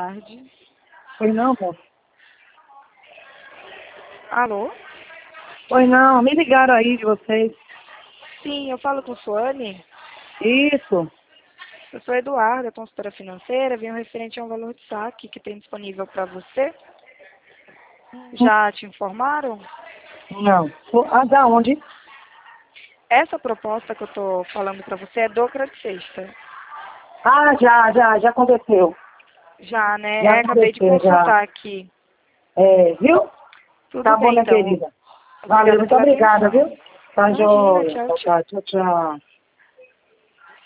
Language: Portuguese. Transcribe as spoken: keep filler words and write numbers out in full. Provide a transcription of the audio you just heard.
tarde. Pois não, moço? Alô? Pois não, me ligaram aí de vocês. Sim, eu falo com Suane. Isso. Eu sou Eduarda, consultora financeira. Venho referente a um valor de saque que tem disponível para você. Já te informaram? Não. Ah, da onde? Essa proposta que eu estou falando para você é do Credit Sexta. Ah, já, já, já aconteceu. Já, né? Já É, acabei de aconteceu, já. consultar aqui. É, viu? Tudo Tá bom, bem, minha então. querida. Valeu, Obrigada muito pela obrigada, atenção. viu? Tá Imagina, joia. tchau, Tá, tchau. tá, tchau, tchau.